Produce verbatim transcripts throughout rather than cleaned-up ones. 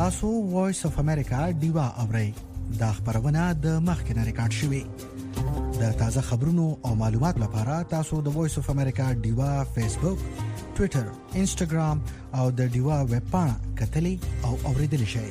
تاسو وایس اف امریکا ډیوا اورئ. دا خبرونه د مخکنه ریکارډ شوې. د تازه خبرونو او معلوماتو لپاره تاسو د وایس اف امریکا ډیوا فیسبوک، ټوئیټر، انسټاګرام او د ډیوا ویب پاڼه کتلې او اوریدلې شئ.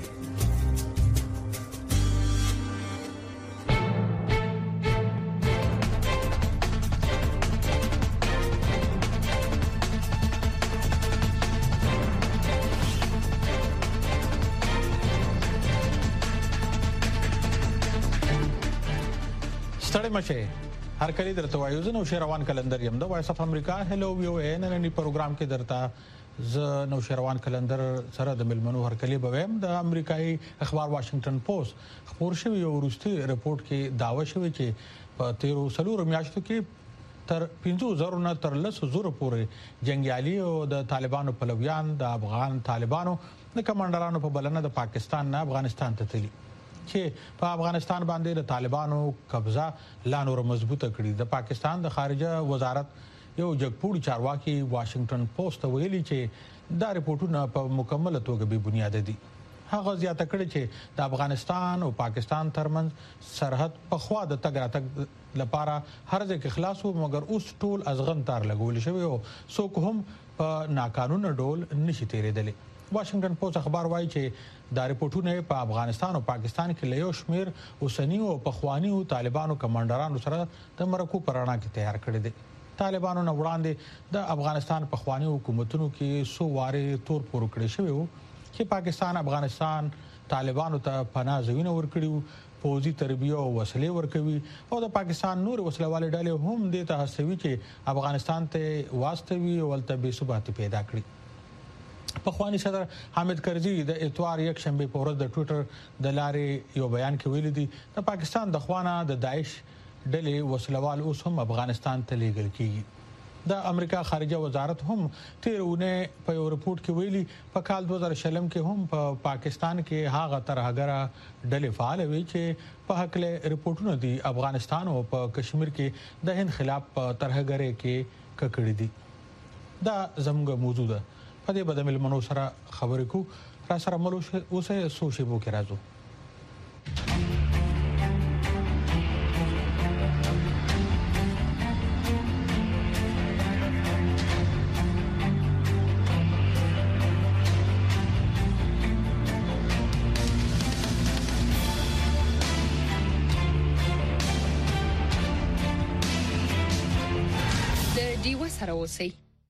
ستړی مشه هر کله درته وایو زه نو شیروان کلندر یم د وایس اف امریکا هلو ویو ان نن پروګرام کې درته ز نو شیروان کلندر سره د ملمنو هر کله بویم د امریکایي اخبار واشنگټن پوسټ خبر شوی یو وروستي رپورت کې داوا شوی چې په تیرو سلور میاشتو کې تر پنځه زره نه تر لس زره پورې جنگیالي او د طالبانو پلویان د افغان طالبانو د کمانډرانو په بلنه د پاکستان نه افغانستان ته تللی چې په افغانستان باندې د طالبانو قبضه لا نور مضبوطه کړي. د پاکستان د خارجه وزارت یو جګپوړي چارواکي واشنگټن پوسټ ویلي چې دا رپورټونه په مکمل توګه بې بنیاد دي. هغه زیاته کړې چې د افغانستان او پاکستان ترمنځ سرحد په خوا د تګ راتګ لپاره هر ځای کې خلاص وو، مګر اوس ټول ازغن تار لګول شوی او څوک هم په ناقانونه ډول نشي تیرېدلی. واشنگټن پوسټ اخبار وايي چې دا رپورټونه په افغانستان او پاکستان کې له یو شمېر اوسنی او پخوانی طالبانو کمانډرانو سره د مرکو پرانا کې تیار کړي دي. طالبانو نه وړاندې د افغانستان پخوانی حکومتونو کې سو واره تور پور کړی شوی وو چې پاکستان افغانستان طالبانو ته پناه ځایونه ورکړي، فوجي تربیه او وسلې ورکوي او د پاکستان نور وسلوال ډلې هم د ته هڅوي چې افغانستان ته واستوي او ولته بې ثباتي پیدا کړي. پخوانی صدر حامد کرزي د اتوار یک شنبه په ورځ د ټوئیټر د لارې یو بیان کې ویلي دي د پاکستان د خوانه د داعش ډلې وسلوال اوس هم افغانستان ته لیږل کیږي. د امریکا خارجه وزارت هم تیرونه په یو رپورت کې ویلي په کال دوه زره شلم کې هم په پاکستان کې هغه ترهګره ډلې فعال وي چې په حق له رپورټونو دي افغانستان او په کشمیر کې د هند خلاف ترهګرۍ کې ککړې دي. دا زموږ موضوع ده. په دې بدمل منو سره خبرې کو را سره ملو اوسه سوشي بو کې راځو. د ډیو سره اوسئ.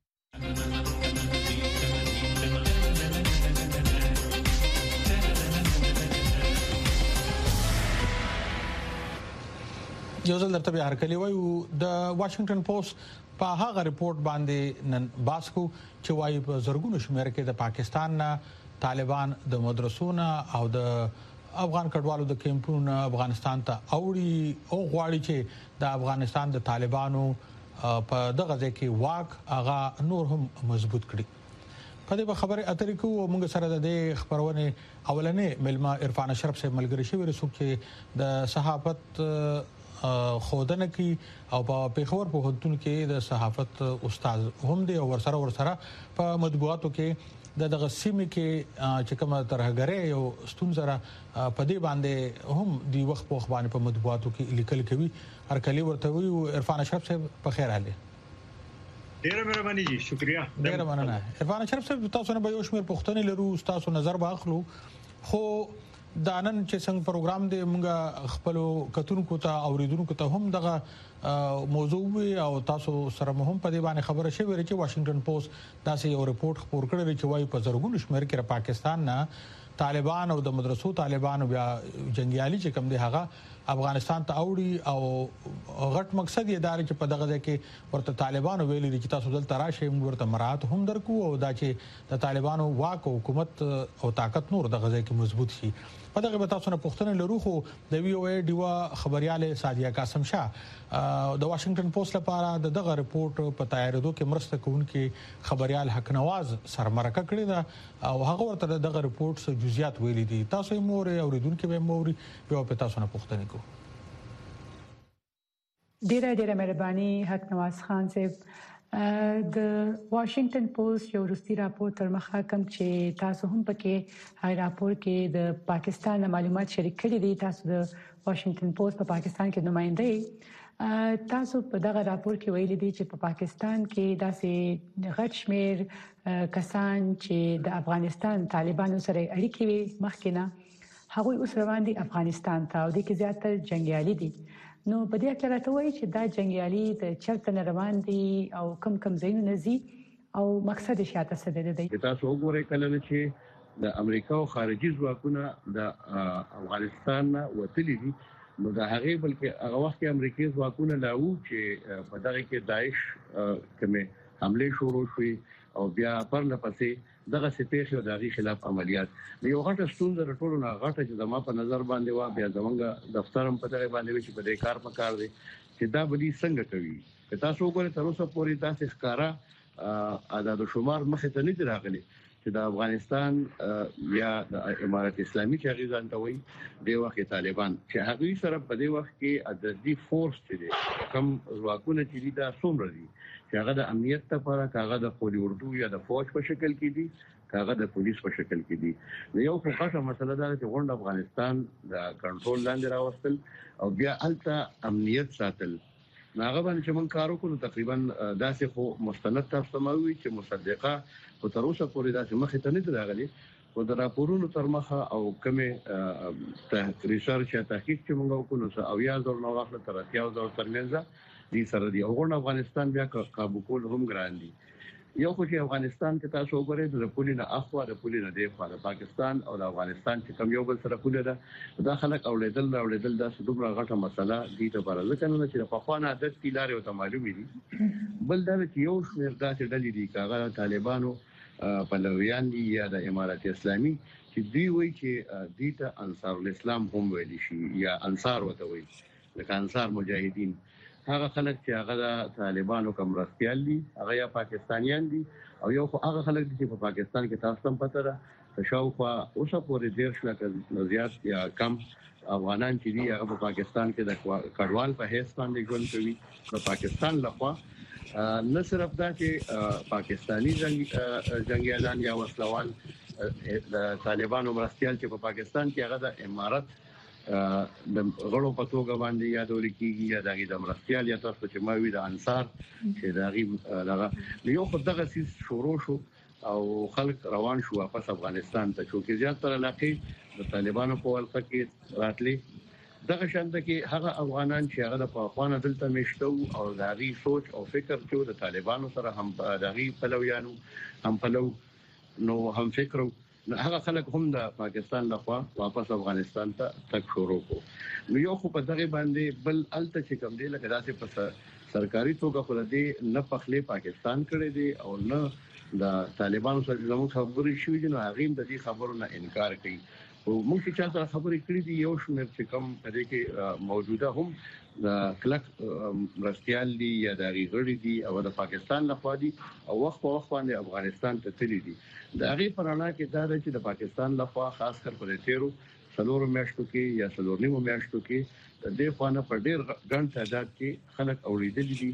یو ځل درته بیا هرکلی وایو د واشنگټن پوسټ په هغه رپورت باندې نن باسکو چې وایي په زرګونو شمېر کې د پاکستان نه طالبان د مدرسونو او د افغان کډوالو د کیمپونو افغانستان ته اوړي او غواړي چې د افغانستان د طالبانو په دغه ځای کې واک هغه نور هم مضبوط کړي. په دې خبره اترې کو موږ سره د دې خبرونه اولنې ملما عرفان اشرف صاحب ملګری شوی رسوب چې د صحافت خودنه کی او په پیښور په هوتون کې د صحافت استاد هم دی او ورسره ورسره په مطبوعاتو کې د دغه سیمه کې چې کومه ترهګرۍ او ستونزره په دې باندې هم دی وخت په خبرونه په مطبوعاتو کې لیکل کوي. هر کلی ورته وی عرفان اشرف صاحب په خیر حاله. ډیره مهرباني جی، شکریا. ډیره مننه. عرفان اشرف صاحب تاسو نه به یو شمېر پوښتنې لرو، تاسو نظر واخلو. خو دا نن چې څنګه پروګرام دی موږ خپل کتونکو ته اوریدونکو ته هم دغه موضوع او تاسو سره هم په دې باندې خبره شوې چې واشنگټن پوسټ دا سه یو رپورت خبر کړی چې وايي په زرګونو شمېر کې پاکستان نه طالبان او د مدرسو طالبان بیا جنگیالي چې کوم دی هغه افغانستان ته اوړي او غټ مقصد یې دا چې په دغه ځای کې ورته طالبان ویلي چې تاسو دلته راشئ موږ ورته مراد هم درکو او دا چې د طالبانو واک او حکومت او طاقت نور دغه ځای کې مضبوط شي. په دغه به تاسو نه پوښتنه لرو. خو د وی او ای ډیوا خبرياله سادیا قاسم شاه د واشنگټن پوسټ لپاره د دغه رپورت په تیاریدو کې مرسته کوونکې خبريال حق نواز سرمرکه کړی دا او هغه ورته دغه رپورت څخه جزئیات ویلي دي. تاسو یې مور اوریدونکو به موري یو په تاسو نه پوښتنه کوو. ډیره ډیره مهرباني حق نواز خان صاحب. د واشنگټن پوسټ یو وروستي راپور تر مخه کوم چې تاسو هم پکې هاي راپور کې د پاکستان معلومات شریک کړي دي. تاسو د واشنگټن پوسټ په پاکستان کې نمائنده تاسو په دغه راپور کې ویلي دي چې په پاکستان کې داسې غټ شمیر کسان چې د افغانستان طالبانو سره اړیکې وي مخکې هغه اوس روان دي افغانستان ته او د کې زیاتره جنگیالي دي. نو په دې اړه راته وایي چې دا جنگیالي د چرته روان دي او کم کم ځایونه زی او مقصد یې شاته څه دی. تاسو وګورئ کله چې د امریکا او خارجي ځواکونه د افغانستان وتلي دي نو د هغه بلکې هغه وخت کې امریکایي ځواکونه لاو چې په دغه کې داعش کومه حمله شروع شوې او بیا پر لپسې دغه سپېښ او دغه خلاف عملیات یو غټه ستونزه ټولو نه غټه چې زما په نظر باندې وا بیا زمونږ دفترم په دغه باندې چې په دې کار په کار دي چې دا بلی څنګه کوي که تاسو وګورئ تر اوسه پورې تاسو ښکارا عدد شمار مخه ته نه راغلي چې د افغانستان یا د امارات اسلامي چې غیزان ته وي د وخت طالبان چې هغه سره په دې وخت کې عددي فورس چې کم ځواکونه چې دا څومره دي چې هغه د امنیت لپاره هغه د پولی اردو یا د فوج په شکل کې دي هغه د پولیس په شکل کې دي. یو خاصه مسله ده چې غونډه افغانستان د کنټرول لاندې راوستل او بیا الته امنیت ساتل هغه باندې چې موږ کار وکړو تقریبا داسې خو مستند تاسو ماوي چې مصدقه او تر اوسه پورې داسې مخه ته نه راغلي او د راپورونو تر مخه او کومه ریسرچ یا تحقیق چې موږ وکړو او یا زور نو واخله تر اتیا زور ترمنځ دي سره دی او غونډه افغانستان بیا قابو کول هم ګران دي. یو خو چې افغانستان کې تاسو وګورئ د پولیسو اخوا د پولیسو د خوا د پاکستان او د افغانستان چې کوم یو بل سره پولیسو ده دا خلک اولیدل اولیدل دا څومره غټه مسله دي ته پر ځکه نه چې په خوانه عادت کې لارې او معلومي دي بل دا چې یو شمیر داسې ډلې دي کاغه طالبانو پلویان دي یا د امارات اسلامي چې دوی وایي چې دوی ته انصار الاسلام هم ویل شي یا انصار وته وایي لکه انصار مجاهدین هغه خلک چې هغه د طالبانو کوم رسپیال دي هغه یا پاکستانیان دي او یو خو هغه خلک چې په پاکستان کې تاسو هم پته ده تشاوخوا اوسه پورې ډیر شنه زیات یا کم افغانان چې دي هغه په پاکستان کې د کډوال په حیث باندې ژوند کوي د پاکستان لخوا نه صرف دا چې پاکستانی جنگ جنگیالان یا وسلوال د طالبانو مرستيال چې په پاکستان کې هغه د امارات د غړو په توګه باندې یادول کیږي یا دغه د مرستيال یا تاسو چې ما وی د انصار چې دغه دغه یو خو دغه سیس شروع شو او خلک روان شو واپس افغانستان ته چې زیاتره علاقې د طالبانو په ولقه کې راتلي دغه شانته کې هغه افغانان چې هغه د افغان دلته مشتو او دغه سوچ او فکر چې د طالبانو سره هم دغه پلویانو هم پلو نو هم فکر هغه خلک هم د پاکستان لخوا واپس افغانستان ته تک شروع کو نو یو خو په دغه باندې بل الته چې کوم دی لکه داسې په سرکاري توګه خو د نه پخلي پاکستان کړی دی او نه د طالبانو سره زموږ خبرې شوې دي نو هغه د دې خبرو نه انکار کوي او موږ چې تاسو خبرې کړې دي یو شمېر چې کوم پدې کې موجوده هم د کلک مرستيال دي یا د غړي دي او د پاکستان لخوا دي او وخت په وخت باندې افغانستان ته تللي دي د هغه پرانا کې دا چې د پاکستان لخوا خاص کر پر تیرو څلور میاشتو کې یا څلور نیمو میاشتو کې د خوانه په ډیر ګڼ تعداد کې خلک اوریدل دي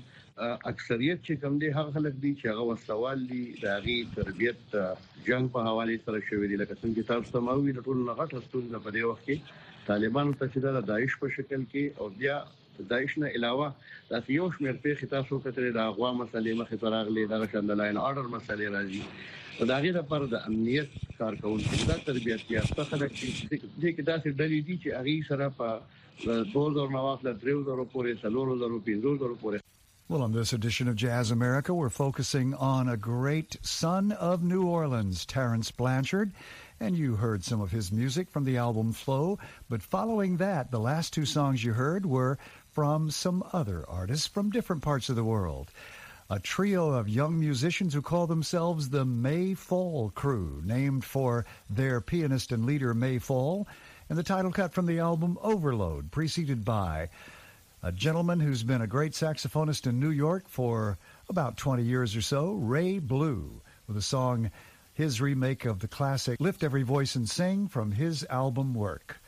اکثریت چې کوم دي هغه خلک دي چې هغه وسوال دي د هغه تربيت جنگ په حواله سره شوې دي لکه څنګه تاسو سماوي د ټول غټ ستون په دی وخت کې طالبانو ته چې د داعش په شکل کې او بیا داعش نه علاوه د یو شمېر په تاسو کتل د اغوا مسلې مخې ته راغلي د شندلاین اورډر مسلې راځي او دا غیر پر د امنیت کارکونکو د تربيت یا څخه د دې کې داسې ډلې دي چې هغه سره په دوه زره نو واخله درې زره پورې څلور زره پنځه زره پورې. Well, on this edition of Jazz America, we're focusing on a great son of New Orleans, Terrence Blanchard, and you heard some of his music from the album Flow. But following that, the last two songs you heard were from some other artists from different parts of the world. A trio of young musicians who call themselves the May Fall Crew, named for their pianist and leader May Fall, and the title cut from the album Overload, preceded by a gentleman who's been a great saxophonist in New York for about twenty years or so, Ray Blue, with a song, his remake of the classic Lift Every Voice and Sing from his album Work.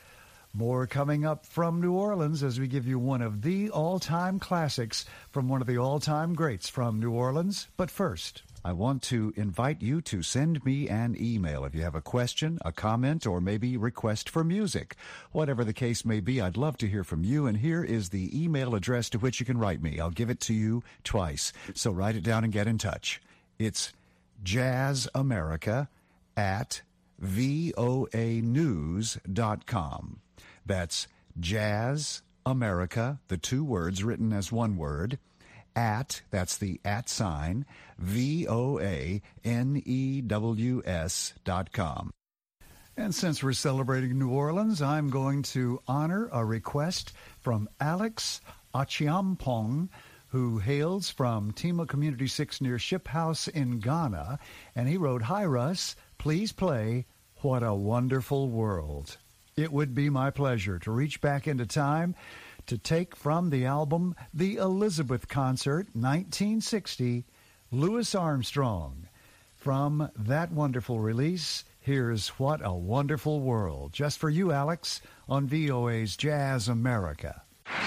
More coming up from New Orleans as we give you one of the all-time classics from one of the all-time greats from New Orleans. But first, I want to invite you to send me an email if you have a question, a comment, or maybe request for music. Whatever the case may be, I'd love to hear from you, and here is the email address to which you can write me. I'll give it to you twice, so write it down and get in touch. It's jazzamerica at voa news dot com. That's Jazz America, the two words written as one word, at, that's the at sign, V O A N E W S dot com. And since we're celebrating New Orleans, I'm going to honor a request from Alex Achiampong, who hails from Tema Community six near Ship House in Ghana. And he wrote, "Hi, Russ, please play What a Wonderful World." It would be my pleasure to reach back into time to take from the album The Elizabeth Concert, nineteen sixty, Louis Armstrong. From that wonderful release, here's What a Wonderful World. Just for you, Alex, on V O A's Jazz America.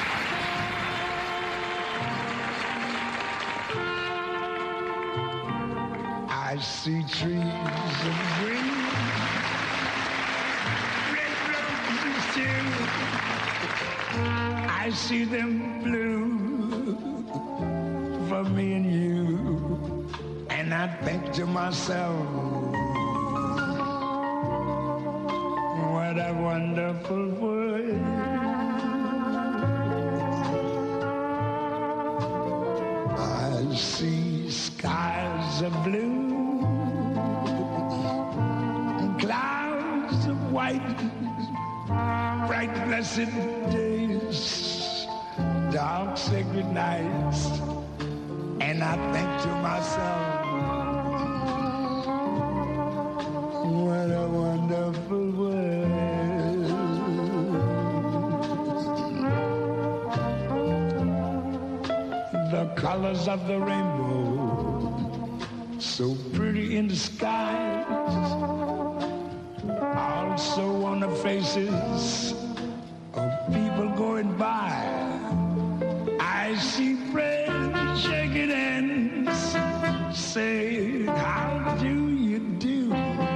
I see trees of green, I see them blue for me and you, and I think to myself, what a wonderful world. I see skies of blue and clouds of white, bright blessed days, dark sacred nights, and I think to myself, what a wonderful world. The colors of the rainbow, so pretty in the skies, also on the faces of people going by. I see friends shaking hands, saying, how do you do?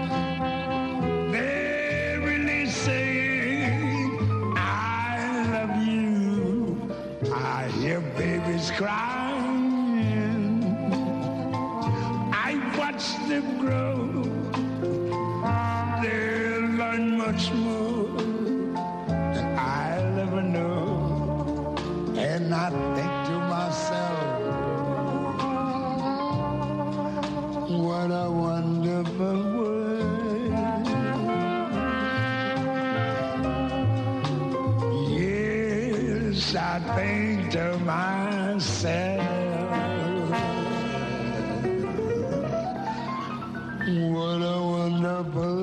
They're really saying, I love you. I hear babies crying. I watch them grow. They'll learn much more than I'll ever know. And I think to myself, what a wonderful world. Yes, I think to myself, what a wonderful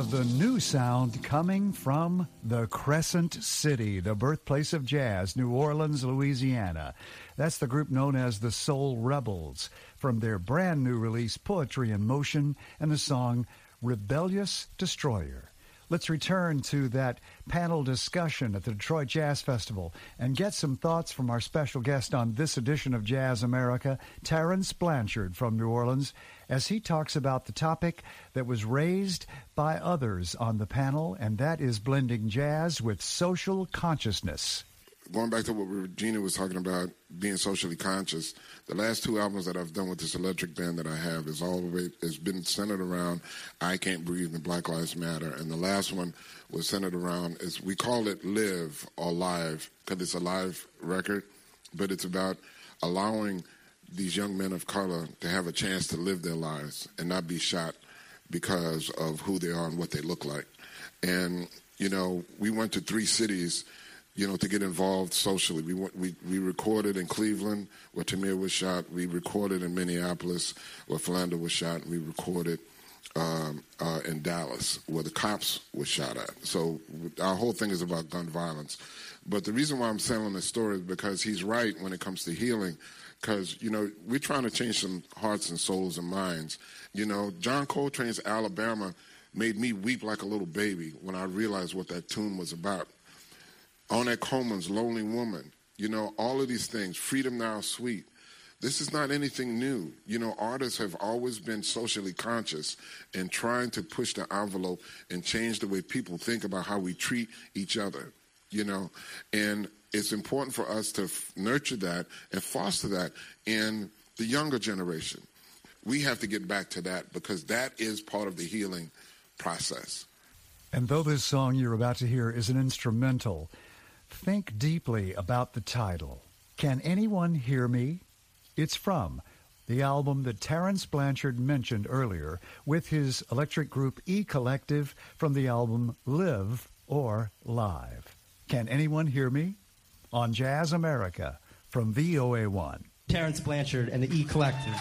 of the new sound coming from the Crescent City, the birthplace of jazz, New Orleans, Louisiana. That's the group known as the Soul Rebels, from their brand new release, Poetry in Motion, and the song Rebellious Destroyer. Let's return to that panel discussion at the Detroit Jazz Festival and get some thoughts from our special guest on this edition of Jazz America, Terence Blanchard from New Orleans, as he talks about the topic that was raised by others on the panel, and that is blending jazz with social consciousness. Going back to what Regina was talking about, being socially conscious, the last two albums that I've done with this electric band that I have is always has been centered around I Can't Breathe and Black Lives Matter. And the last one was centered around, is we call it Live or Live because it's a live record, but it's about allowing these young men of color to have a chance to live their lives and not be shot because of who they are and what they look like. And, you know, we went to three cities, you know, to get involved socially. We went, we we recorded in Cleveland, where Tamir was shot. We recorded in Minneapolis, where Philando was shot. And we recorded um, uh, in Dallas, where the cops were shot at. So our whole thing is about gun violence. But the reason why I'm telling this story is because he's right when it comes to healing. Because, you know, we're trying to change some hearts and souls and minds. You know, John Coltrane's Alabama made me weep like a little baby when I realized what that tune was about. Ornette Coleman's Lonely Woman, you know, all of these things, Freedom Now Sweet. This is not anything new. You know, artists have always been socially conscious and trying to push the envelope and change the way people think about how we treat each other, you know. And it's important for us to f- nurture that and foster that in the younger generation. We have to get back to that because that is part of the healing process. And though this song you're about to hear is an instrumental, think deeply about the title. Can Anyone Hear Me? It's from the album that Terence Blanchard mentioned earlier with his electric group E Collective from the album Live or Live. Can Anyone Hear Me? On Jazz America from V O A one. Terence Blanchard and the E Collective.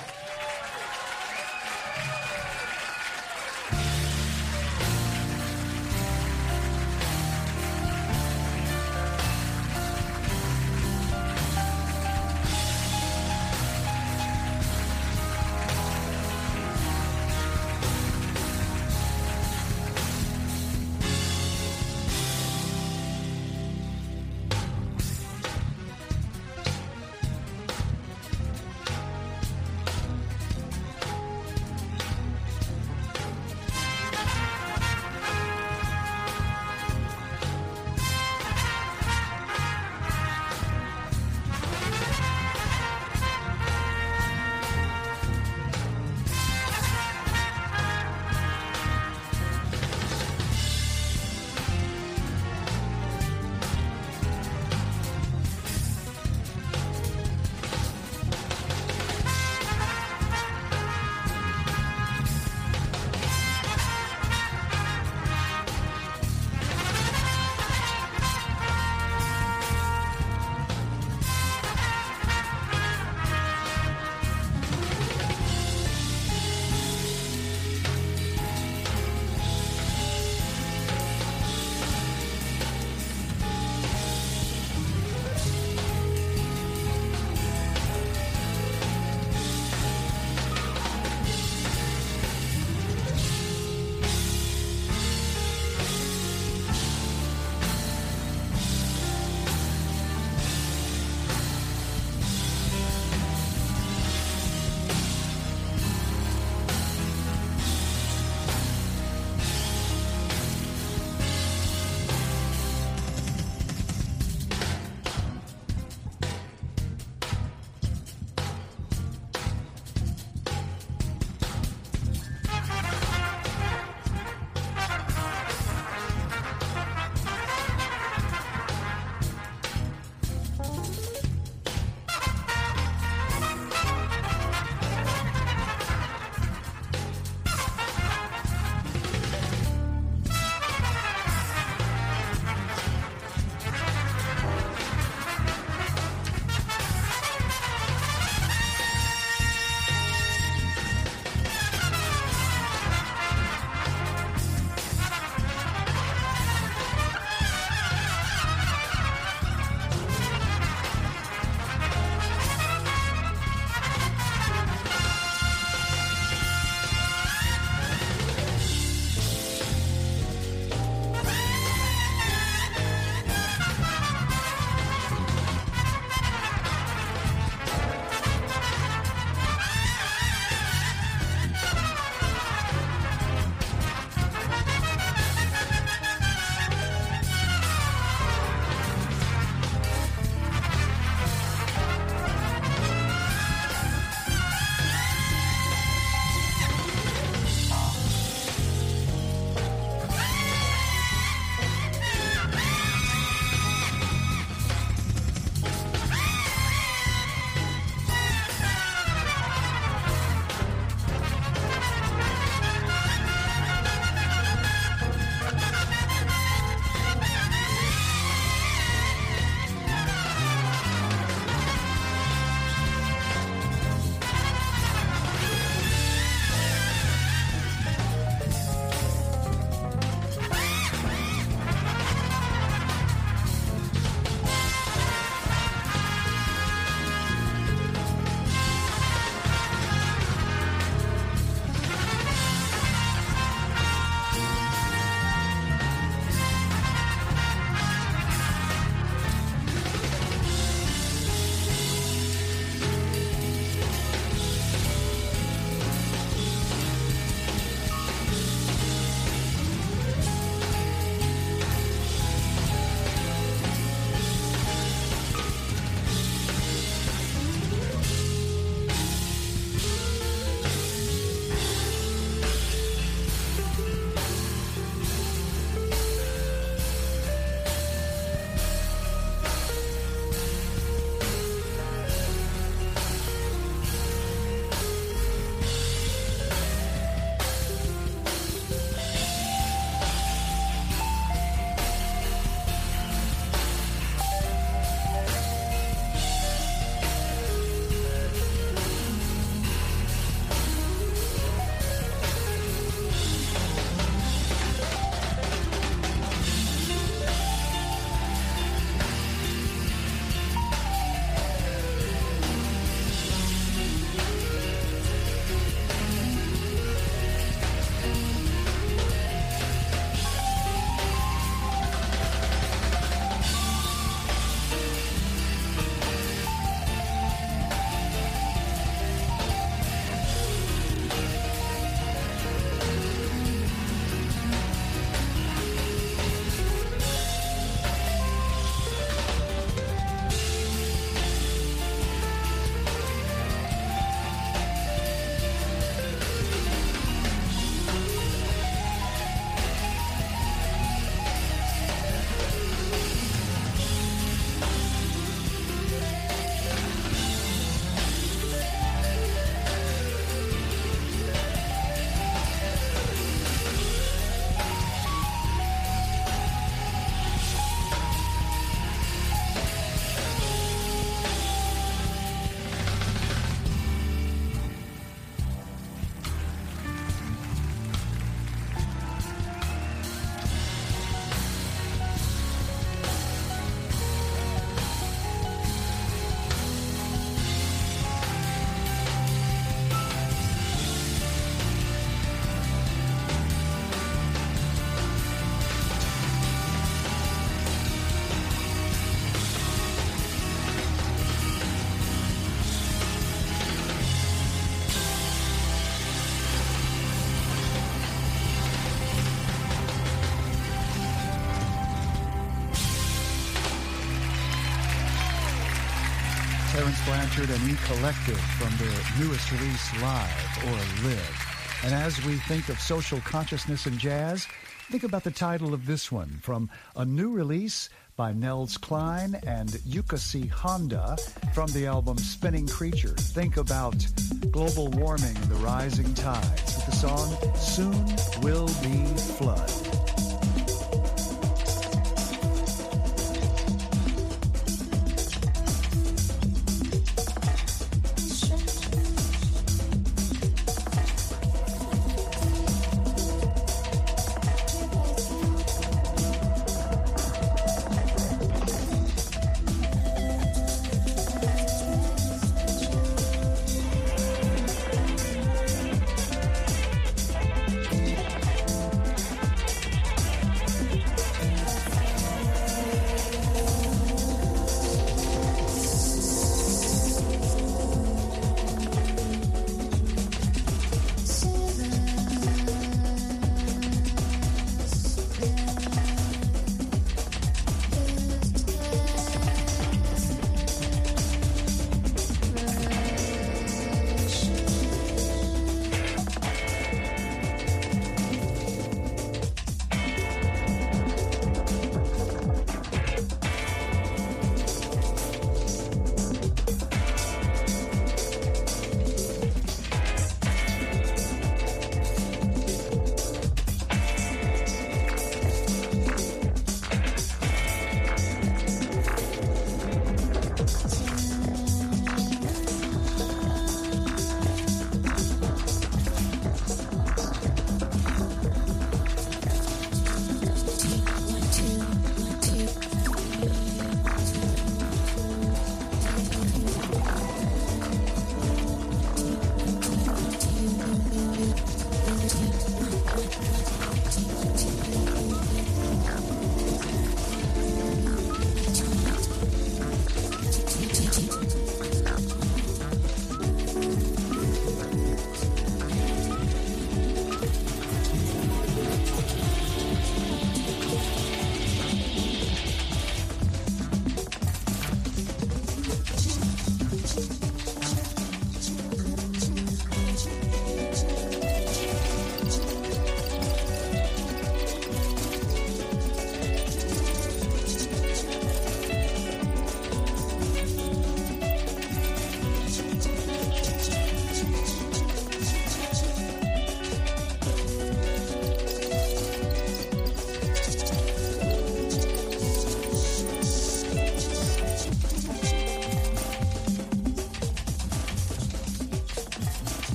Terrence Blanchard and E Collective from their newest release, Live or Live. And as we think of social consciousness in jazz, think about the title of this one from a new release by Nels Cline and Yukasi Honda from the album Spinning Creature. Think about global warming and the rising tides with the song Soon Will Be Flood.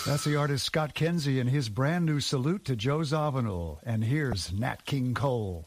That's the artist Scott Kenzie and his brand new salute to Joe Zawinul. And here's Nat King Cole.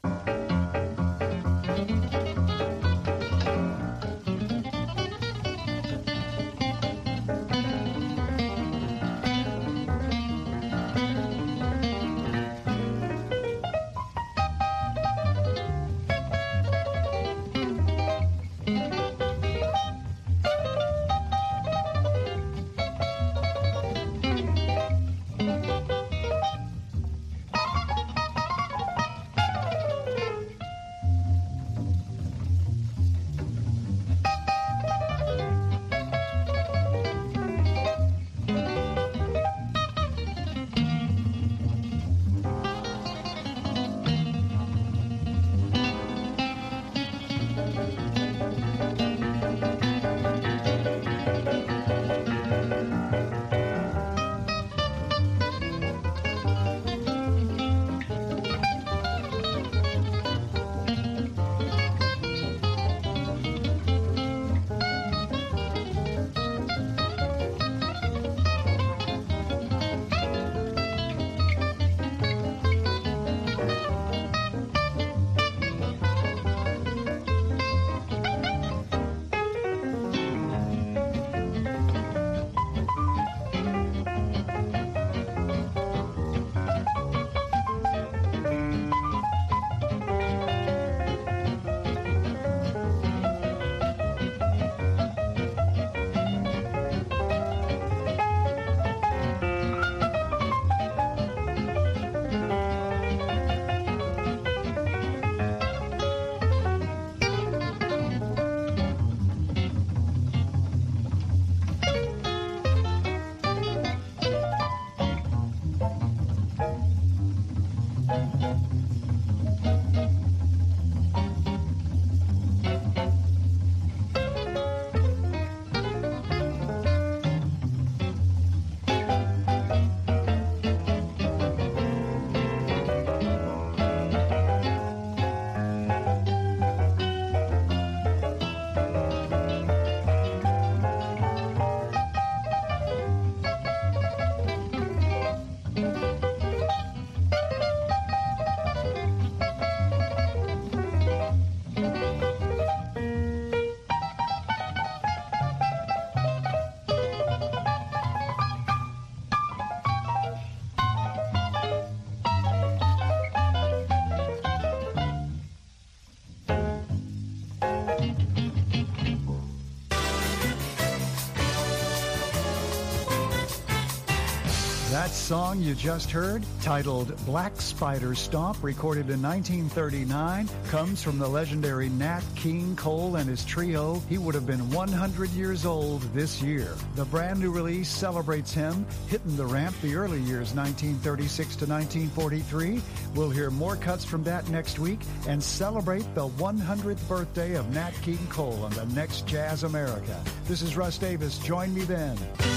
That song you just heard, titled Black Spider Stomp, recorded in nineteen thirty-nine, comes from the legendary Nat King Cole and his trio. He would have been one hundred years old this year. The brand new release celebrates him hitting the ramp the early years, nineteen thirty-six to nineteen forty-three. We'll hear more cuts from that next week and celebrate the one hundredth birthday of Nat King Cole on the next Jazz America. This is Russ Davis. Join me then.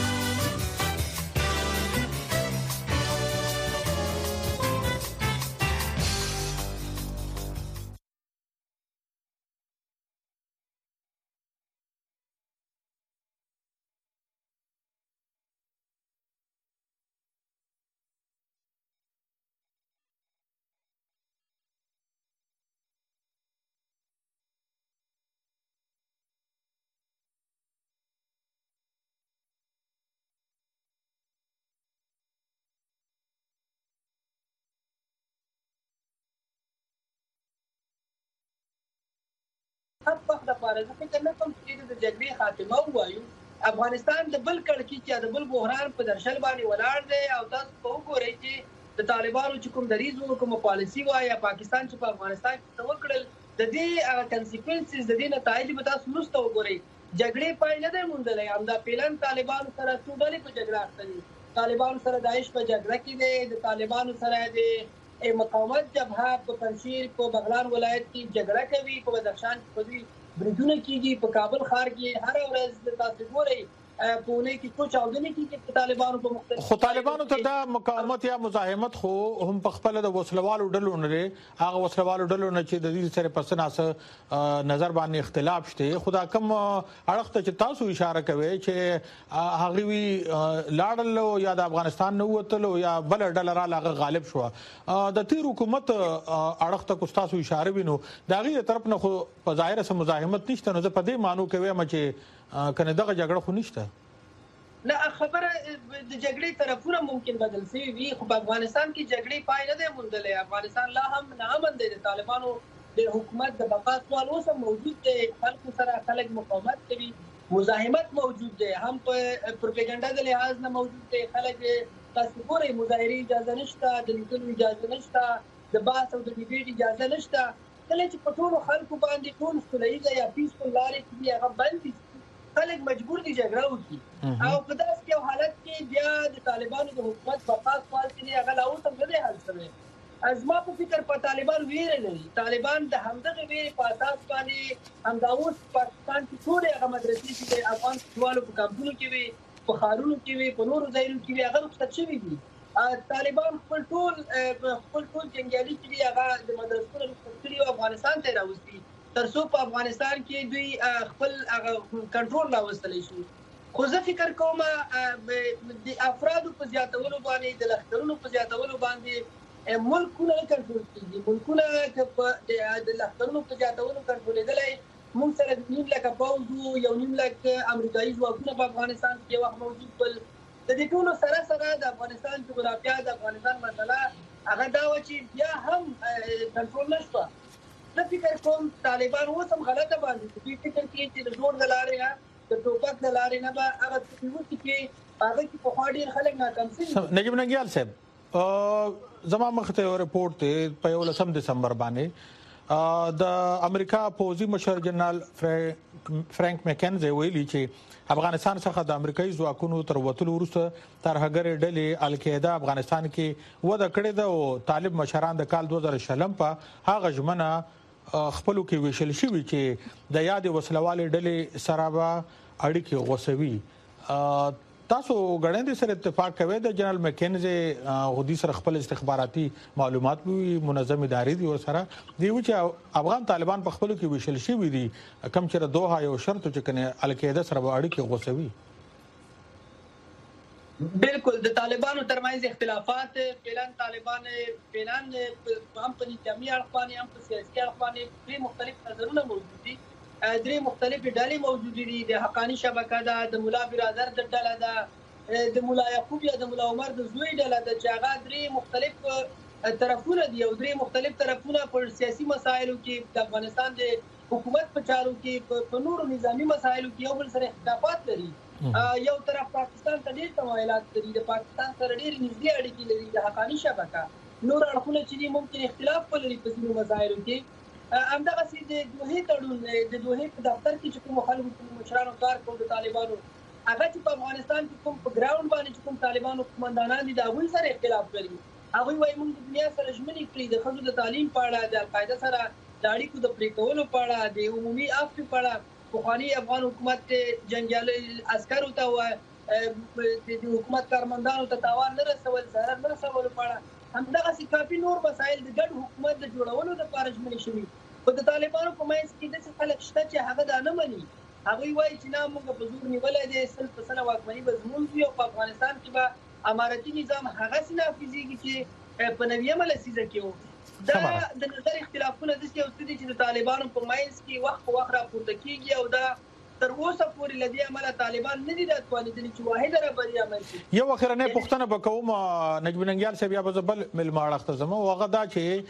هم وخت لپاره زه فکر نه کوم چې د جګړې خاتمه ووایو. افغانستان د بل کړکۍ چې د بل بحران په درشل باندې ولاړ دی او تاسو په وګورئ چې د طالبانو چې کوم دریځ و کوم پالیسي وایي یا پاکستان چې په افغانستان کې څه وکړل د دې هغه کنسیکوینسز د دې نتایج به تاسو نوسته وګورئ. جګړې پای نه دی موندلی. همدا پیلن طالبانو سره څو ډلې په جګړه اخته دي. طالبانو سره داعش په جګړه کې دی. د طالبانو سره د مقاومت جبهه په پنجشیر په بغلان ولایت کې جګړه کوي. په بدخشان کې په دې بریدونه کېږي. په کابل ښار کې هر ورځ تاسو ګورئ پونه کې څو چاودنې کې طالبانو په مختلف خو طالبانو ته د مقاومت یا مزاحمت خو هم په خپل د وسلوالو ډلو نه هغه وسلوالو ډلو نه چې د دې سره پسناسه نظر باندې اختلاف شته خدا کم اړخ ته چې تاسو اشاره کوي چې هغه وی لاړل یا د افغانستان نه وتلو یا بل ډله را لغه غالب شو د تیر حکومت اړخ ته کو تاسو اشاره وینو دا غي طرف نه خو په ظاهر سره مزاحمت نشته نو په دې مانو کوي چې کنه دغه جګړه خو نشته نه خبره د جګړې طرفونه ممکن بدل شي وي خو په افغانستان کې جګړې پای نه دی موندلې افغانستان لا هم نه امن دی د طالبانو د حکومت د بقا سوال اوس موجود دی خلکو سره خلک مقاومت کوي مزاحمت موجود دی هم په پروپاګاندا د لحاظ نه موجود دی خلک تاسو ګورئ مظاهره اجازه نشته د لیکلو اجازه نشته د بحث او د ډیبیټ اجازه نشته کله چې په ټولو خلکو باندې ټول سولهیزه یا پیسفل لارې کې هغه بند دي خلک مجبور دي جګړه وکړي او په داسې یو حالت کې بیا د طالبانو د حکومت بقا سوال چې هغه لا اوس هم نه دی حل شوی ازما په فکر په طالبان ویره لري طالبان د همدغه ویرې په اساس باندې همدا اوس پاکستان کې ټول هغه مدرسې چې د افغان ټولو په کمپونو کې وي په خارونو کې وي په نورو ځایونو کې وي هغه رخصت شوي دي طالبان خپل ټول خپل ټول جنگیالي چې هغه د مدرسو رخصت کړي او افغانستان ته راوستي ترڅو په افغانستان کې دوی خپل کنټرول راوستلی شي خو زه فکر کوم د افرادو په زیاتولو باندې د لښکرونو په زیاتولو باندې ملکونه کنټرول کیږي ملکونه د لښکرونو په زیاتولو کنټرولېدلی موږ سره نیم لکه پوځ یو نیم لکه امریکایي ځواکونه په افغانستان کې یو وخت موجود بل د دې ټولو سره سره د افغانستان جغرافیه د افغانستان مسله هغه دا و چې بیا هم کنټرول نشته زه فکر کوم طالبان اوس هم غلطه باندې دوی فکر کوي چې د زور د لارې نه د ټوپک د لارې نه به هغه څه وکړي چې هغه کې پخوا ډېر خلک ناکام شوي نجیب ننګیال صاحب زما مخته یو رپورټ دی په یولسم دسمبر باندې د امریکا پوځي مشر جنرال فرانک مکنزي ویلي چې افغانستان څخه د امریکایي ځواکونو تر وتلو وروسته ترهګر ډلې القاعده افغانستان کې وده کړې ده او طالب مشران د کال دوه زره شلم په هغه ژمنه خپلو کې ویشل شوی چې د یاد وسلوالې ډلې سره به اړیکې غوسوي تاسو غړندې سره اتفاق کوي د جنرال مکنزي غودي سره خپل استخباراتي معلومات وی منظم ادارې دي ور سره دی چې افغان طالبان په خپلو کې ویشل شوی دي کم چې دوه یو شرط چې کنه القاعده سره به اړیکې غوسوي بالکل د طالبانو ترمنځ اختلافات فعلا طالبان فعلا هم په نظامي اړخ باندې هم په سیاسي اړخ باندې درې مختلف نظرونه موجود دي درې مختلف ډلې موجود دي د حقانی شبکه ده د مولا برادر د ډله ده د مولا یعقوب یا د مولا عمر د زوی ډله ده چې هغه درې مختلف طرفونه دي او درې مختلف طرفونه په سیاسي مسایلو کې د افغانستان د حکومت په چارو کې په نورو نظامی مسایلو کې یو بل سره اختلافات لري یو طرف پاکستان ته ډېر تمایلات لري د پاکستان سره ډېر نږدې اړیکې لري د حقانی شبکه نور اړخونه چې ممکن اختلاف ولري په ځینو مسایلو کې همدغه سي د دوه تړون د دوه په دفتر کې چې کوم خلکو مشرانو کار کوي د طالبانو هغه چې په افغانستان کې کوم په ګراوند باندې کوم طالبانو قومندانان دي دا وایي سره اختلاف لري هغه وايي موږ د دنیا سره ژمنې کړې د خلکو د تعلیم په اړه د قاعده سره د اړیکو د پرې کولو په اړه د عمومي عفو په اړه پخوانی افغان حکومت جنگیالي عسکرو ته و د حکومت کارمندانو ته تاوان نه رسول ضرر نه رسول پړه همدغه سي کافي نور مسایل د ګډ حکومت د جوړولو لپاره ژمنې شوي خو د طالبانو په منځ کې د خلک شته چې هغه دا نه مني هغه وایي چې نه موږ په زور نیولای دي سل په سل واکمني به زموږ وي او په افغانستان کې به امارتي نظام هغه سي نافذيږي چې په نویمه لسیزه کې دا د نظر اختلافونه د یو څه دي چې د طالبانو په منځ کې وخت په وخت راپورته کیږي او دا تر اوسه پورې لدی عمله طالبان نه دي راتوانېدلي چې واحد رابري عمل شي یو اخرنه پښتنه بکوم نجم ننګیال صاحب یا بل ملماړه ختمه وغه دا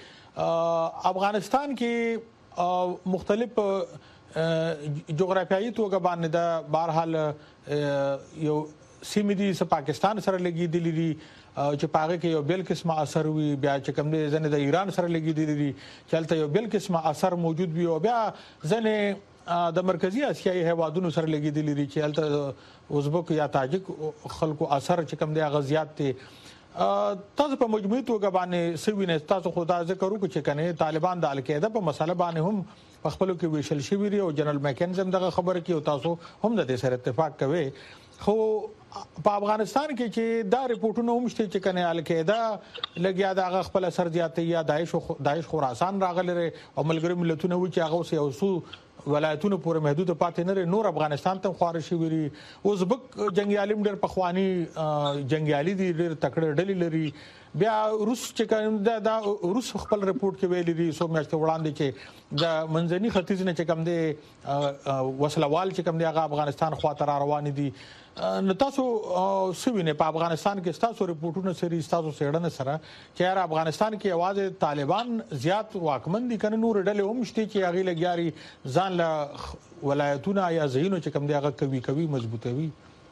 چې افغانستان کې مختلف جغرافیایي توګه باندې دا بهرحال یو سیمې دي چې پاکستان سره لګیدلې دي چې پاګه کې یو بل قسمه اثر وي بیا چې کوم دي ځنه د ایران سره لګیدلې دي چلته یو بل قسمه اثر موجود وي او بیا ځنه د مرکزی اسیایي هیوادونو سره لګیدلې دي چې چلته ازبک یا تاجک خلکو اثر چې کوم دي غزيات ته تاسو په مجموعي توګه باندې سوینه تاسو خدا ذکر وکړو چې کنه طالبان د القاعده په مسله باندې هم په خپل کې ویشل شوی دی او جنرال مکنزم دغه خبره کې او تاسو هم د دې سره اتفاق کوي خو په افغانستان کې چې دا ریپورتونه هم شته چې کنه القاعده لګیا د خپل اثر زیاتې یا داعش داعش خراسان راغلي او ملګری ملتونه و چې هغه یو څو ولایتونو پورې محدود پاتې نه نور افغانستان ته خوار شي وری اوزبک جنگیالي ډېر پخوانی جنگیالي دي ډېر تکړه ډلې لري بیا روس چې کوم دا روس خپل ریپورت کې ویلي دي سو میاشتې وړاندې چې د منځني ختیځ نه چې کوم دي وسلوال چې کوم دي هغه افغانستان خواته روان دي نو تاسو سوینه په افغانستان کې تاسو ریپورتونه سری تاسو سیړنه سره چې افغانستان کې आवाज طالبان زیات واکمن دي کنه نور ډلې هم شته چې هغه لګیاري ځان له ولایتونه یا زینو چې کوم دی هغه کوي کوي مضبوطوي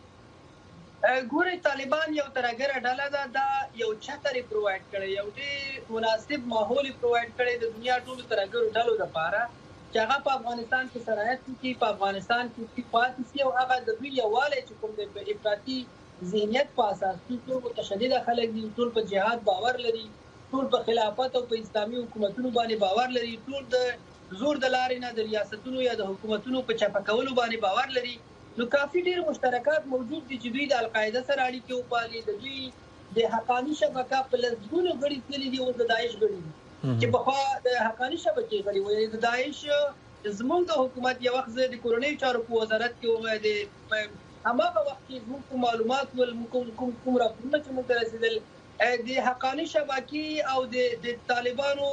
ګوري طالبان یو ترګره ډله ده دا یو چتري پرووایډ کړي یو ډېر مناسب ماحول پرووایډ کړي د دنیا ټولو ترګرو ډلو لپاره چې هغه په افغانستان کې سرایت کې په افغانستان کې پاتې شي او هغه د دوی یووالی چې کوم د افراطي ذهنیت په اساس ټول متشدد خلک دي ټول په جهاد باور لري ټول په خلافت او په اسلامي حکومتونو باندې باور لري ټول د زور د لارې نه د ریاستونو یا د حکومتونو په چپه کولو باندې باور لري نو کافي ډېر مشترکات موجود دي چې دوی د القاعده سره اړیکې وپالي د دوی د حقاني شبکه په لږونو غړي تللي دي او د داعش غړي دي چې په خوا د حقاني شبکې غړي وي د داعش زموږ د حکومت یو وخت د کورنۍ چارو په وزارت کې وغه د هماغه وخت کې زموږ معلومات ول کوم کوم کوم راپورونه چې موږ رسیدل د حقاني شبکې او د د طالبانو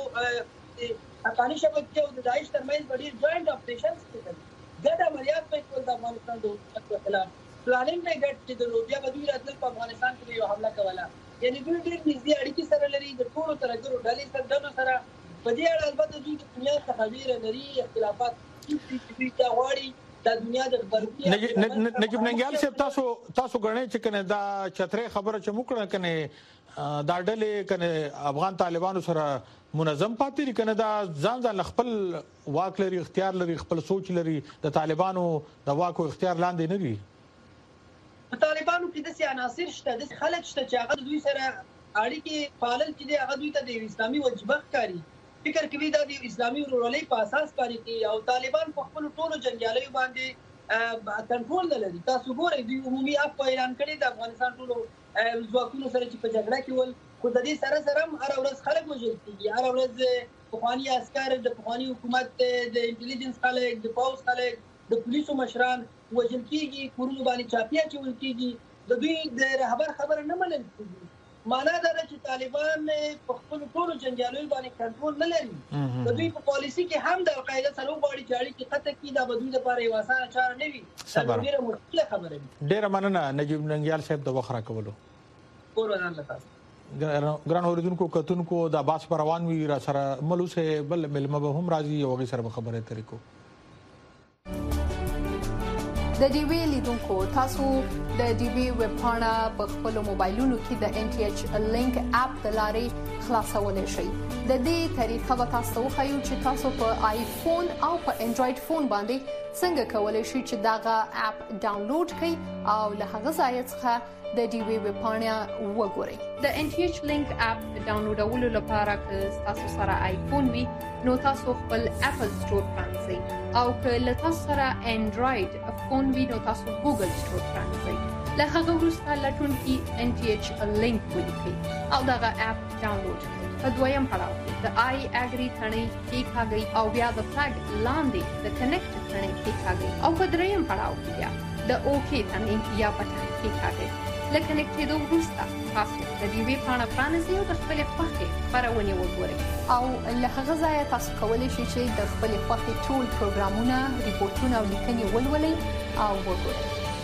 حقاني شبکې او د داعش ترمنځ ډېر جوائنټ اپریشنز کېدل ګډ عملیات په ټول د افغانستان د حکومت په خلاف پلانینګ نه ګډ چې د لوبیا بدوی راتل په افغانستان کې یو حمله کوله یعنی دوی ډېر نږدې اړیکې سره لري د ټولو ترګرو ډلې سره ډلو سره په دې اړه البته دوی د دنیا څخه ډېر لري اختلافات چې دا غواړي د دنیا د خبرتیا نجیب ننګیال صاحب تاسو تاسو غنئ چې کنه دا چترې خبره چې موږ کړه کنه دا ډلې کنه افغان طالبانو سره منظم پاتې کنه دا ځان ځان خپل واک لري اختیار لري خپل سوچ لري د طالبانو د واک او اختیار لاندې نه لري په طالبانو کې د سي عناصر شته د خلک شته چې هغه دوی سره اړیکې پالل چې هغه دوی ته د اسلامي وجبه ښکاري فکر کوي دا د اسلامي ورولۍ په اساس کاری کوي او طالبان په خپل ټولو جنگیالیو باندې کنټرول نه لري تاسو ګورئ دوی عمومي اف اعلان کړی د افغانستان ټولو ځواکونو سره چې په جګړه کې ول خو د دې سره سره هر ورځ خلک وژل کېږي هر ورځ پخواني عسكر د پخواني حکومت د انټيليجنس خلک د پاوس خلک د پولیسو مشران وژل کېږي کورونو باندې چاپیا چول کېږي د دوی د رهبر خبره نه منل کېږي معنا دا چې طالبان په خپل ټولو جنگیالیو باندې کنټرول نه لري د دوی په پالیسي کې هم د القاعده سره وغواړي چې اړیکې قطع کړي دا به دوی لپاره یو اسانه چاره نه وي ډېره مشکله خبره ده ډېره مننه نجیب ننګیال صاحب د وخت راکولو قربان الله ګران اوریدونکو کتونکو د باس روان وی را سره ملوسه بل ملمه به هم راځي او غي سره خبره طریقو د ډي وی لیدونکو تاسو د ډي وی ویب پاڼه په خپل موبایلونو کې د ان ټي ایچ لینک اپ د لارې خلاصولای شئ د دې طریقه به تاسو وښایو چې تاسو په آیفون او په انډراید فون باندې څنګه کولای شئ چې داغه اپ ډاونلوډ کړئ او له هغه ځای څخه د ډي وی ویب پاڼه وګورئ د ان ټي ایچ لینک اپ ډاونلوډولو لپاره که تاسو سره آیفون وي نو تاسو خپل اپل سٹور پرانځئ او که له تاسو سره انډراید فون وي نو تاسو ګوګل سٹور پرانځئ له هغه وروسته لټون کې ان ټي ایچ لینک ولیکئ او دغه اپ ډاونلوډ کړئ په دویم پړاو کې د آی اګری ثنې کې کاږئ او بیا د فلګ لاندې د کنیکټ ثنې کې کاږئ او په دریم پړاو کې بیا د اوکی ثنې یا بټن کې کاږئ لکه نکټېدو وروسته تاسو د دې وی پاڼه پرانیزئ او د خپلې خوښې خپرونې وګورئ او له هغه ځایه تاسو کولی شئ چې د خپلې خوښې ټول پروګرامونه ریپورتونه او لیکنې ولولئ او وګورئ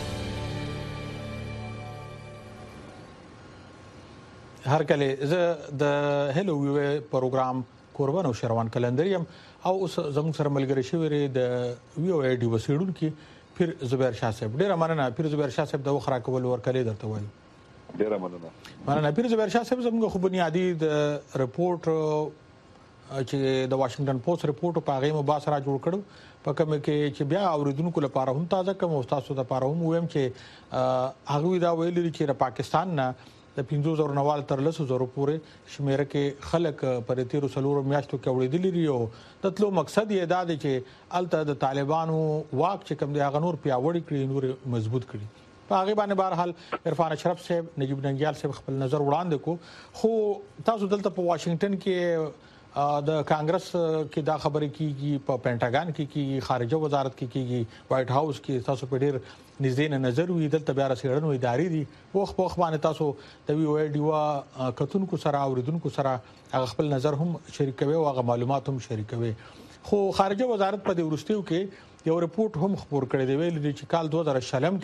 هر کله زه د هلو وی پروګرام قربان او شروان کلندریم او اوس زموږ سره ملګری شوی د وی او ای ډي وسیډون کې پیر زبیر شاه صاحب ډیره مننه پیر زبیر شاه صاحب د وخرا کول ورکلې درته وایي ډیره مننه مننه پیر زبیر شاه صاحب زموږ خو بنیادی د ریپورت چې د واشنگټن پوسټ ریپورت په هغه مباحثه را جوړ کړو په کوم کې چې بیا اوریدونکو لپاره هم تازه کوم او تاسو لپاره هم ویم چې هغه دا ویل چې د پاکستان نه د پنځه زره نوال تر لسو زره پورې شمیره کې خلک پر تیرو سلورو میاشتو کې وړېدلې لري او د تلو مقصد یې دا دی چې الته د طالبانو واک چې کوم دی هغه نور پیاوړی کړي نور مضبوط کړي په هغه باندې بهر حال عرفان اشرف صاحب نجیب ننګیال صاحب خپل نظر وړاندې کو خو تاسو دلته په واشنگټن کې د کانګرس کې دا خبرې کیږي په پینټاګان کې کیږي خارجه وزارت کې کیږي وایټ هاوس کې تاسو په ډیر نږدې نظر وي دلته بیا رسېړنو ادارې دي وخت په وخت باندې تاسو د وی او ای ډیوا کتونکو سره اوریدونکو سره هغه خپل نظر هم شریکوي او هغه معلومات هم شریکوي خو خارجه وزارت په دې ورستیو کې یو رپورت هم خبر کړی دی ویل چې کال دوه هزار شلم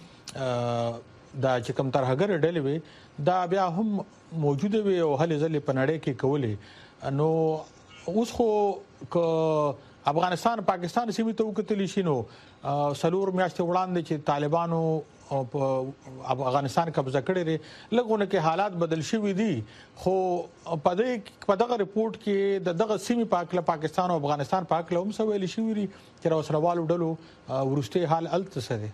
کې دا چې کوم ترهګر ډلې وي دا بیا هم موجوده وي او هلې ځلې په نړۍ کې کولې نو اوس خو ک افغانستان پاکستان سیمه ته وکتلی شنو سلور میاشتې وړاندې چې طالبانو په افغانستان قبضه کړی لري لګونه کې حالات بدل شوي دي خو په دې په دغه رپورت کې د دغه سیمه پاکله پاکستان او افغانستان پاکله هم سویل شوي دي چې راوسروالو ډلو ورسته حال الته سره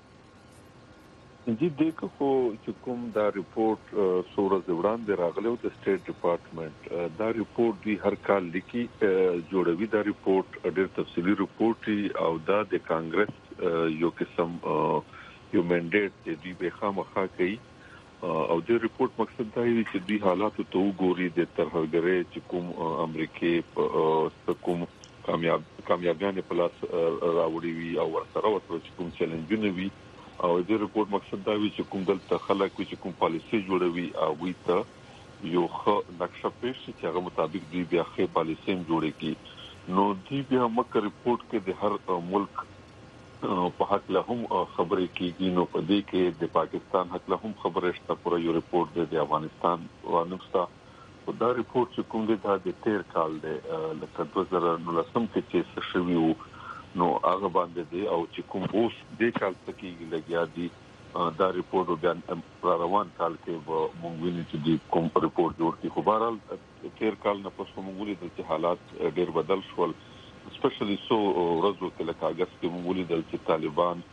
جی دیکھو خو چې کوم دا ریپورت سورز وړاندې راغلی او د سټیټ ډپارټمنټ دا ریپورت دی هر کال لیکي جوړوي دا ریپورت ډېر تفصیلی ریپورت او دا د کانګرس یو قسم یو منډیټ دی به خامخا کوي او د ریپورت مقصد دا دی چې د حالاتو ته وګوري د ترهګرۍ چې کوم امریکای کوم کامیاب کامیابیانه پلاس راوړي وي او ورسره ورسره چې کوم چیلنجونه وي او د ریپورت مقصد دا وی چې کوم دلته خلک چې کوم پالیسي جوړوي او وی ته یو ښه نقشه پېښ شي چې هغه مطابق دی بیا ښه پالیسي جوړي کی نو دی بیا مکه ریپورت کې د هر ملک په حق له هم خبرې کیږي نو په دې کې د پاکستان حق له هم خبرې شته پورا یو ریپورت دی د افغانستان وانمستا او دا ریپورت چې کوم دی دا د تیر کال دی لکه دوه زره نولسم کې چې شوی وو نو هغه باندې دی او چې کوم اوس د کال تکي لګیا دي دا ریپورت بیان روان کال کې مونږ ویني چې د کوم ریپورت جوړ کی خو بهرحال تیر کال نه پس مونږ ولیدل چې حالات ډېر بدل شول سپیشلی سو ورځو کې لکه اگست کې مونږ ولیدل چې طالبان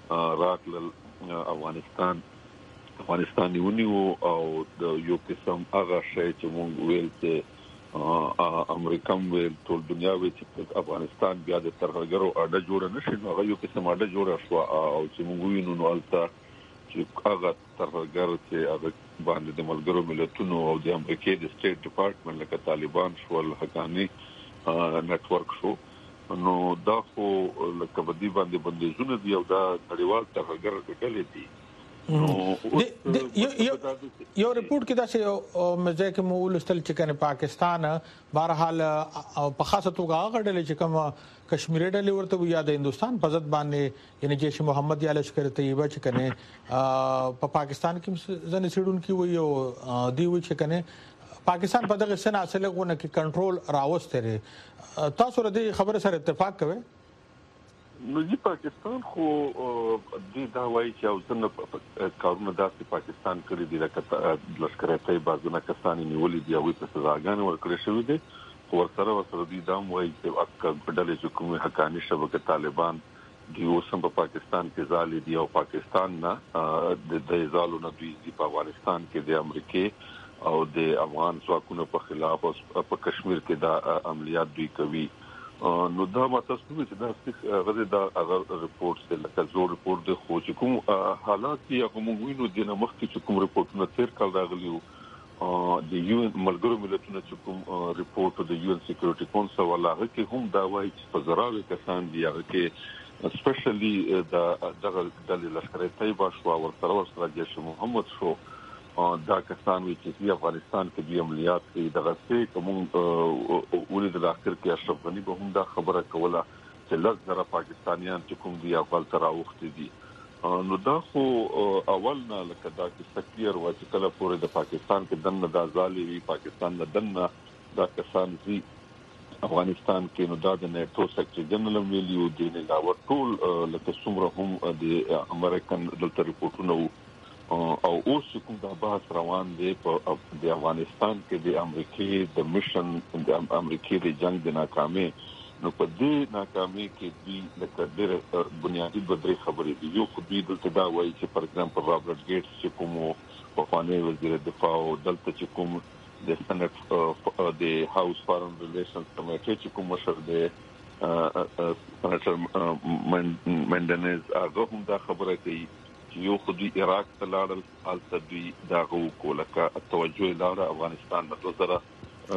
راتل افغانستان افغانستان نیونیو او د یو قسم هغه شی چې مونږ ویل چې امریکا ویل ټول دنیا وی چې افغانستان بیا د ترهګرو اډه جوړ نه شي نو هغه یو قسم اډه جوړ شو او چې موږ وینو نو البته چې هغه ترهګر چې هغه باندې د ملګرو ملتونو او د امریکای د سټیټ ډپارټمنټ لکه طالبان شو حقانی نتورک شو نو دا خو لکه بدی باندې بندیزونه دی او دا نړیوال ترهګر ډلې دي یو ریپورت کې دا چې مزه کې مول استل چې کنه پاکستان بهرحال په خاصه توګه غړل چې کوم کشمیر ډلې ورته یا د هندستان په ضد باندې یعنی جیش محمد یا لشکر طیبه چې کنه په پاکستان کې ځنه سړون کې وي او دی وي چې کنه پاکستان په دغه سن اصله غونه کې کنټرول راوستره تاسو ر دې خبره سره اتفاق کوئ نو جی پاکستان خو د دا وایي چې او څنګه کارونه داسې پاکستان کړی دی لکه لشکر طیبه ځنه کسانی نیولې دی او په سزاګانې ورکړې شوې دي خو ورسره ورسره دی دا وایي چې اکثر بدلې چې کومه حقانی شبکه طالبان دی اوسم په پاکستان کې ځالې دی او پاکستان نه د ځالو نه دی په افغانستان کې د امریکای او د افغان ځواکونو په خلاف په کشمیر کې دا عملیات دوی کوي نو دا ماته څه چې دا غزه دا هغه ریپورت څه لکه زوړ ریپورت د خو چې کوم حالات یې کوم وینو د مخکې چې کوم ریپورتونه تیر کال راغلیو د یو ان ملګرو ملتونو چې کوم ریپورت د یو ان سکیورټي کونسل ولاغه کې هم دا وایي چې په زراوي کسان دی هغه کې سپیشلی د دغه د لشکر طیبه شو او سره ورسره جیش محمد شو دا کسان وی چې افغانستان کې د عملیات کې دغه څه کوم ولید د اخر کې اشرف غنی به هم دا خبره کوله چې لږ پاکستانیان چې کوم دی افغان تر اوخت دي نو دا خو اول نه لکه دا چې سکیر و چې کله پورې د پاکستان کې دنه د ازالي وی پاکستان د دنه دا کسان زی افغانستان کې نو دا د نیټو سیکرټری جنرال ویلیو دی نه دا ټول لکه څومره هم د امریکن دلته ریپورتونه او اوس کوم دا بحث روان دی په د افغانستان کې د امریکای د میشن د امریکای د جنگ د ناکامۍ نو په دې ناکامۍ کې د لکه د بنیادی بدري خبرې دي یو خو دې دلته دا وایي چې فار ایگزامپل رابرټ ګیټس چې کوم وفاني وزیر دفاع او دلته چې کوم د سنټ د هاوس فارن ریلیشنز کمیټې چې کوم مشر دی سنټر منډنز هغه هم دا خبره کوي یو خو دوی عراق ته لاړل البته دوی دغه وکولکه توجه لاره افغانستان د دوه زره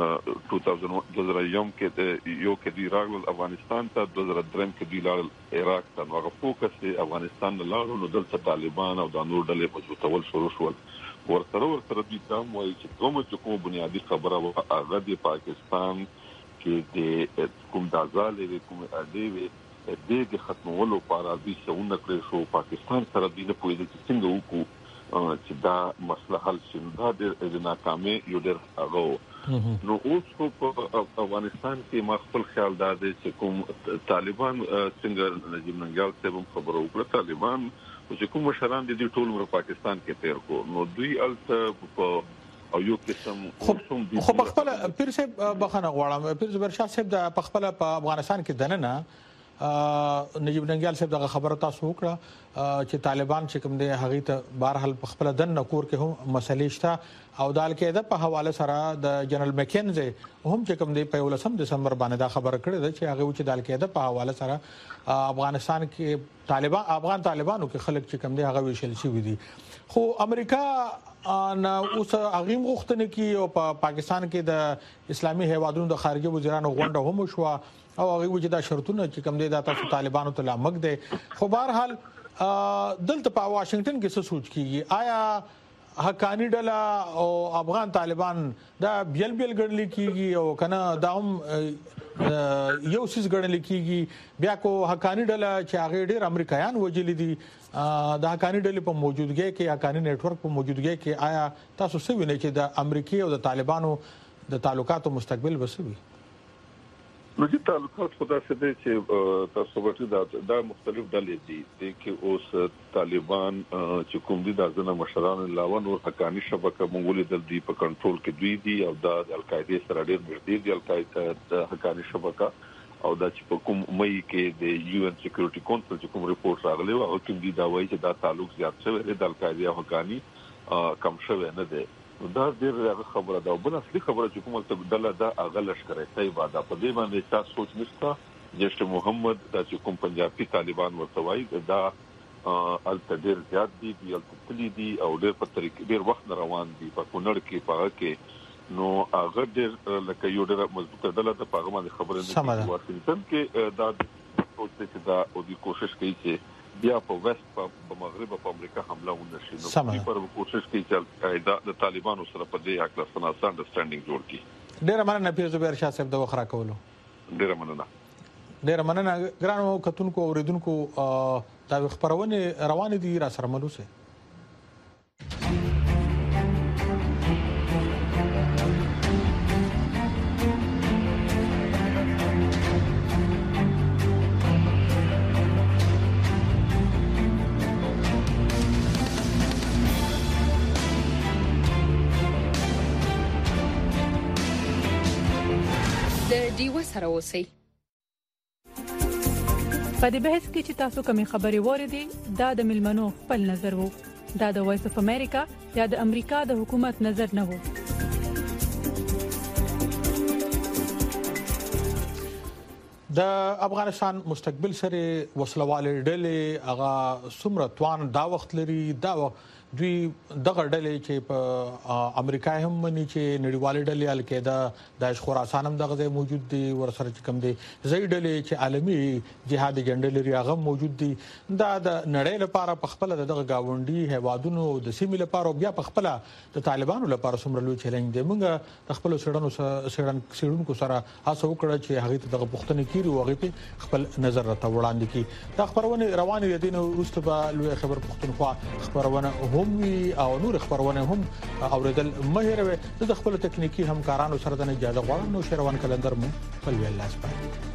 یو کې یو کې دوی راغلل افغانستان ته دوه زره درې کې دوی لاړل عراق ته نو هغه فوکس افغانستان نه لاړل نو دلته طالبان او د نور ډلې مضبوطول شروع شول ورسره ورسره دوی دا وایي چې کومه کومه بنیادی خبره وه هغه د پاکستان کې د کوم د ازالې کوم اډې د ختمولو لپاره د څونه کړی شو پاکستان سره د پوهې د څنګه وکړو چې دا مسله حل شي دا د ناکامۍ یو ډېر هغه نو اوس په افغانستان کې ما خپل خیال دا دی چې کوم طالبان څنګه نجیب ننګیال صاحب خبرو وکړه طالبان چې کوم مشران دي ټول مر پاکستان کې تیر کو نو دوی الته په او یو قسم خو په خپل پیر صاحب بخنه غواړم پیر زبر شاه صاحب د خپل په افغانستان کې دننه نجیب ننګیال صاحب دغه خبره تاسو وکړه چې طالبان چې کوم دي هغه ته بهرحال په خپل دن نکور کې هم مسلې شته او د القاعده په حواله سره د جنرال مکینزي هم چې کوم دي په ولسم دسمبر باندې دا خبره کړې ده چې هغه چې د القاعده په حواله سره افغانستان کې طالبان افغان طالبانو کې خلک چې کوم دي هغه ویشل شي دي خو امریکا ان اوس هغه غوښتنه کې او په پاکستان کې د اسلامي هیوادونو د خارجه وزیرانو غونډه هم شو او هغه وجدا شرطونه چې کوم دي د تاسو طالبانو ته لامق دي خو بهرحال دلته په واشنگټن کې څه سوچ کیږي آیا حقانی ډله او افغان طالبان دا بیل بیل ګڼل کیږي او کنه دا هم یو سیس ګڼل کیږي بیا کو حقانی ډله چې هغه ډېر امریکایان وجلی دي د حقانی ډلې په موجودګۍ کې حقانی نت ورک په موجودګۍ کې آیا تاسو څه وینئ چې د امریکای او د طالبانو د تعلقاتو مستقبل وسوي نو چې تعلقات خدا سره دي چې تاسو ورته دا مختلف ډلې دي د کې اوس طالبان چې کوم دي د ځنه مشران علاوه نور حقانی شبکه مونږ د دې په کنټرول کې دوی دي او د القاعده سره ډېر نږدې دي القاعده د حقانی شبکه او دا چې په کوم مې کې د یو ان سکیورټي کونسل چې کوم ریپورت راغلی او کوم دي دا وایي چې دا تعلق زیات شوی دی د القاعده او حقانی کم شوی نه دی دا ډېر خبره ده او بل اصلي خبره چې کومه ته ډله دا اغه لشکره طیبه دا په دې باندې تاسو سوچ نشته جیش محمد دا چې کوم پنجابي طالبان ورته وایي دا الته ډېر زیات دي دی الته دي او ډېر په طریقې ډېر وخت روان دي په کونړ کې په کې نو هغه ډېر لکه یو ډېر مضبوطه ډله ده په هغه باندې خبره نه واشنگټن کې دا سوچ چې دا او د کوشش کوي چې بیا په وست په مغرب په امریکا حمله ونشي نو په پر کوشش کوي چې القاعده د طالبانو سره په دې حق سره سره انډرستانډینګ جوړ کړي ډېر مننه پیر زبیر شاه صاحب د وخرا کولو ډېر مننه ډېر مننه ګرانو کتونکو اوریدونکو دا خبرونه روان دي را سره ملوسه دیو سره اوسئ په دې بحث کې چې تاسو کومې خبرې وریدي دا د ملمنو خپل نظر وو دا د وایس اف امریکا یا د امریکا د حکومت نظر نه وو د افغانستان مستقبل سره وسلواله ډلې هغه سمره توان دا وخت لري دا دوی دغه ډلې چې په امریکا هم مني چې نړیوال ډلې القاعده د خراسان هم دغه موجود دي ورسره چې کوم دي زې ډلې چې عالمي جهاد جنډل لري هغه موجود دي دا د نړۍ لپاره په خپل دغه گاونډي هوادونو د سیمې لپاره بیا په خپل د طالبانو لپاره سمره لوي چیلنج دی موږ د خپل سړنو سړن سړونکو سره هڅه وکړه چې هغه ته دغه پښتنه کیږي او هغه په خپل نظر راته وړاندې کی دا خبرونه روانه دي نو وروسته به لوی خبر پښتونخوا خبرونه هم او نور خبرونه هم اوریدل مهیروي د خپل تکنیکی همکارانو سره د اجازه غواړم نو شروان کلندر مو په ویل لاس پاتې